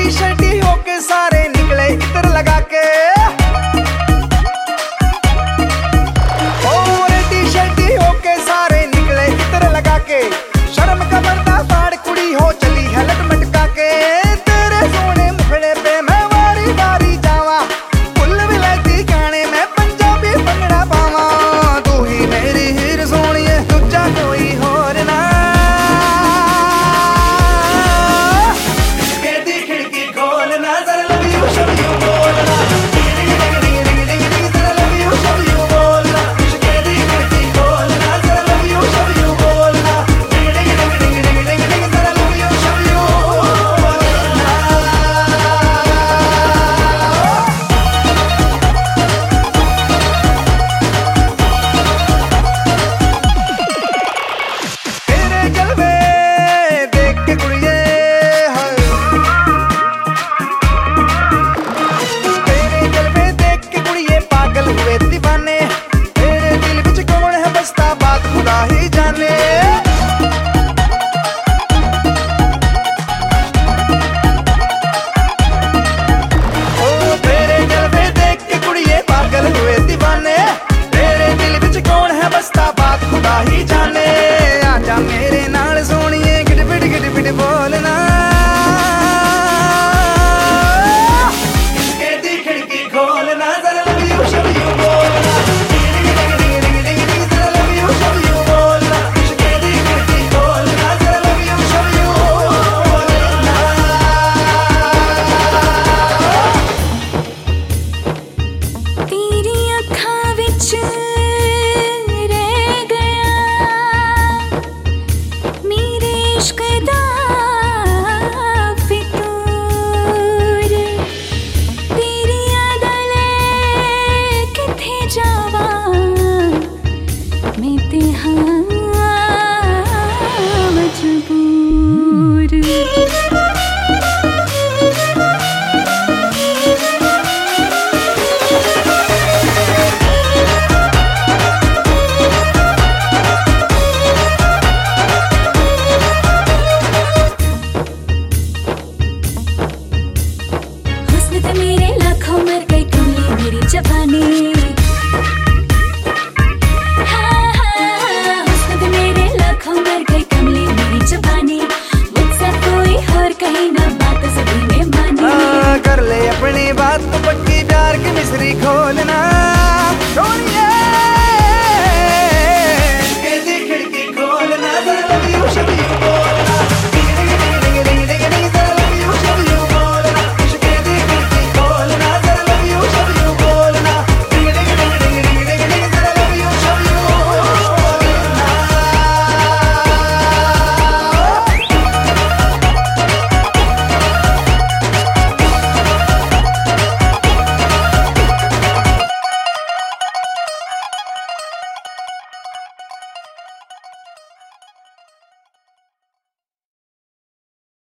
शर्टी होके सारे निकले इतर लगा के। और टी शर्टी होके सारे निकले इतर लगा के। शर्म का पर्दा फाड़ कुड़ी हो चली है लटमटका के। तेरे सोने मुखड़े पे मैं वारी वारी जावा, फुल विलायती गाने में पंजाबी भंगड़ा पावा। तू ही मेरी हीर सोनिए, दूजा कोई होर ना। कहती खिड़की खोलना, जरा लव यू शव यू बोलना। जरा लव यू शव यू बोलना। कहती खिड़की खोलना, जरा लव यू शव यू बोलना। जरा लव यू शव यू बोलना। तेरे जलवे देख के कुड़िए हाय, तेरे जलवे देख के कुड़िए पागल हुए दीवाने। तेरे दिल विच कौन है बसता, बात खुदा ही जाने। ओ तेरे जलवे देख के कुड़िए पागल हुए दीवाने। तेरे दिल विच कौन है बसता, बात खुदा ही जाने। आजा मेरे नाल सोनिए, गिट बोलना। कहती खिड़की खोलना, जरा लव यू शव यू बोलना। जरा लव यू शव यू बोलना। कहती खिड़की खोलना, जरा लव यू शव यू बोलना। तेरी अखां विच रह गया मेरे इश्क दा फितूर। तेरी यादां ले किथे जावां, मैं ते हां मजबूर। हुस्न ते मेरे लाखों मर गए, कमली मेरी जवानी। हाँ, हुस्न ते मेरे लाखों मर गए, कमली मेरी जवानी। मुझसे कोई और कहीं ना, बात सभी ने मानी। कर ले अपनी बात तो पक्की, प्यार की मिसरी खोलना सोनिए। कहती खिड़की खोलना, जरा लव यू